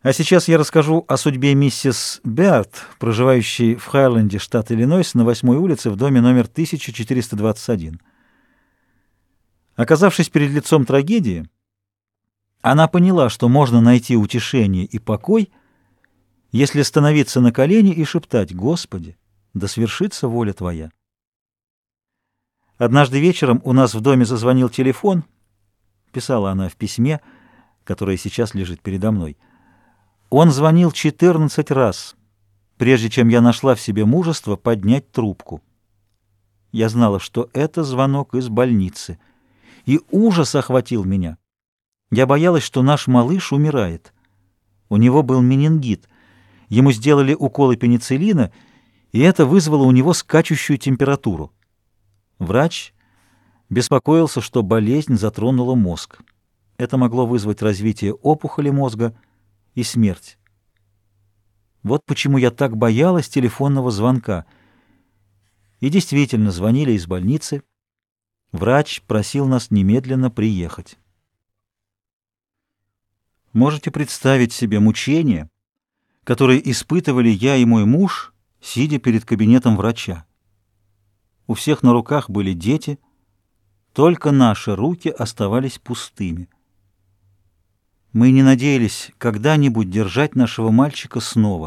А сейчас я расскажу о судьбе миссис Беарт, проживающей в Хайленде, штат Иллинойс, на 8-й улице в доме номер 1421. Оказавшись перед лицом трагедии, она поняла, что можно найти утешение и покой, если становиться на колени и шептать: «Господи, да свершится воля Твоя». Однажды вечером у нас в доме зазвонил телефон, писала она в письме, которое сейчас лежит передо мной. Он звонил 14 раз, прежде чем я нашла в себе мужество поднять трубку. Я знала, что это звонок из больницы, и ужас охватил меня. Я боялась, что наш малыш умирает. У него был менингит. Ему сделали уколы пенициллина, и это вызвало у него скачущую температуру. Врач беспокоился, что болезнь затронула мозг. Это могло вызвать развитие опухоли мозга и смерть. Вот почему я так боялась телефонного звонка. И действительно, звонили из больницы. Врач просил нас немедленно приехать. Можете представить себе мучения, которые испытывали я и мой муж, сидя перед кабинетом врача. У всех на руках были дети, только наши руки оставались пустыми. Мы не надеялись когда-нибудь держать нашего мальчика снова.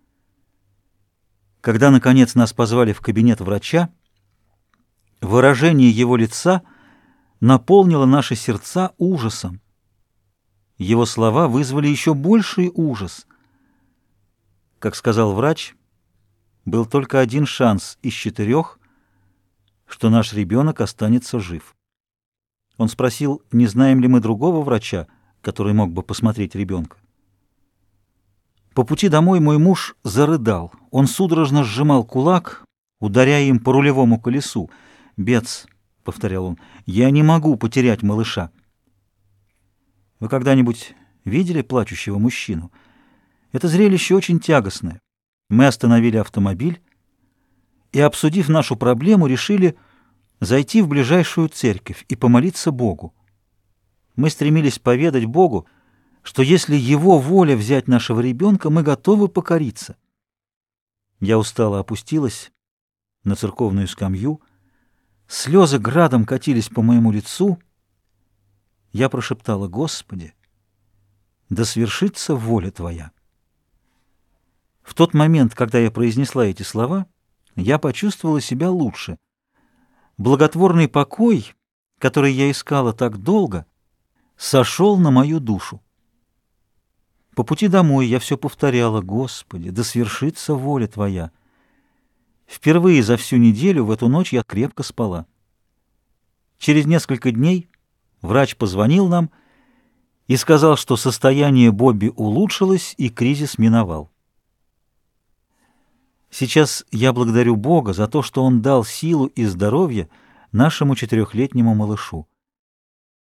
Когда, наконец, нас позвали в кабинет врача, выражение его лица наполнило наши сердца ужасом. Его слова вызвали еще больший ужас. Как сказал врач, был только один шанс из 4, что наш ребенок останется жив. Он спросил, не знаем ли мы другого врача, который мог бы посмотреть ребенка. По пути домой мой муж зарыдал. Он судорожно сжимал кулак, ударяя им по рулевому колесу. «Бетс», — повторял он, — «я не могу потерять малыша». Вы когда-нибудь видели плачущего мужчину? Это зрелище очень тягостное. Мы остановили автомобиль и, обсудив нашу проблему, решили зайти в ближайшую церковь и помолиться Богу. Мы стремились поведать Богу, что если Его воля взять нашего ребенка, мы готовы покориться. Я устало опустилась на церковную скамью, слезы градом катились по моему лицу. Я прошептала: «Господи, да свершится воля Твоя». В тот момент, когда я произнесла эти слова, я почувствовала себя лучше. Благотворный покой, который я искала так долго, сошел на мою душу. По пути домой я все повторяла: «Господи, да свершится воля Твоя». Впервые за всю неделю в эту ночь я крепко спала. Через несколько дней врач позвонил нам и сказал, что состояние Бобби улучшилось и кризис миновал. Сейчас я благодарю Бога за то, что Он дал силу и здоровье нашему 4-летнему малышу.